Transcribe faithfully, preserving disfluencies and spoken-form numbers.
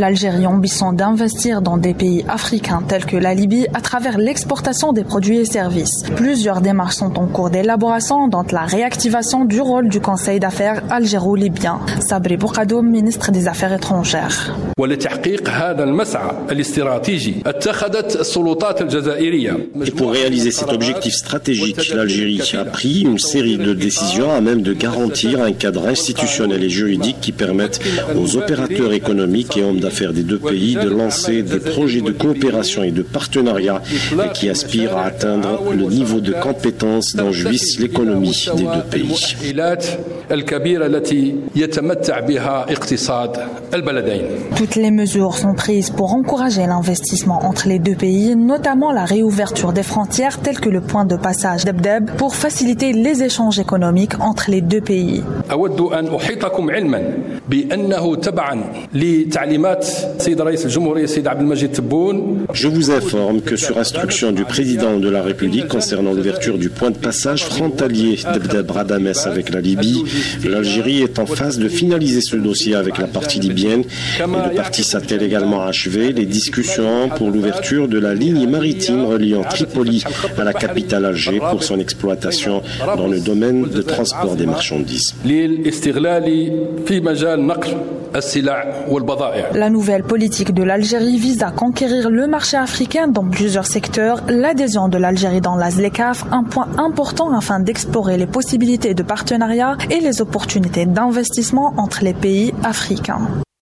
L'Algérie ambitionne d'investir dans des pays africains tels que la Libye à travers l'exportation des produits et services. Plusieurs démarches sont en cours d'élaboration, dont la réactivation du rôle du Conseil d'affaires algéro-libyen. Sabri Boukadoum, ministre des Affaires étrangères. Et pour réaliser cet objectif stratégique, l'Algérie a pris une série de décisions à même de garantir un cadre institutionnel et juridique qui permettent aux opérateurs économiques et hommes d'affaires des deux pays de lancer des projets de coopération et de partenariat et qui aspirent à atteindre le niveau de compétence dont jouisse l'économie des deux pays. Toutes les mesures sont prises pour encourager l'investissement entre les deux pays, notamment la réouverture des frontières telles que le point de passage d'Ebdeb pour faciliter les échanges économiques entre les deux pays. Je vous informe que sur instruction du président de la République concernant l'ouverture du point de passage frontalier d'Ebdeb-Radamès avec la Libye, l'Algérie est en phase de finaliser ce dossier avec la partie libyenne et le parti s'attelle également à achever les discussions pour l'ouverture de la ligne maritime reliant Tripoli à la capitale Alger pour son exploitation dans le domaine de transport des marchandises. La nouvelle politique de l'Algérie vise à conquérir le marché africain dans plusieurs secteurs. L'adhésion de l'Algérie dans la ZLECAf, un point important afin d'explorer les possibilités de partenariat et les opportunités d'investissement entre les pays africains.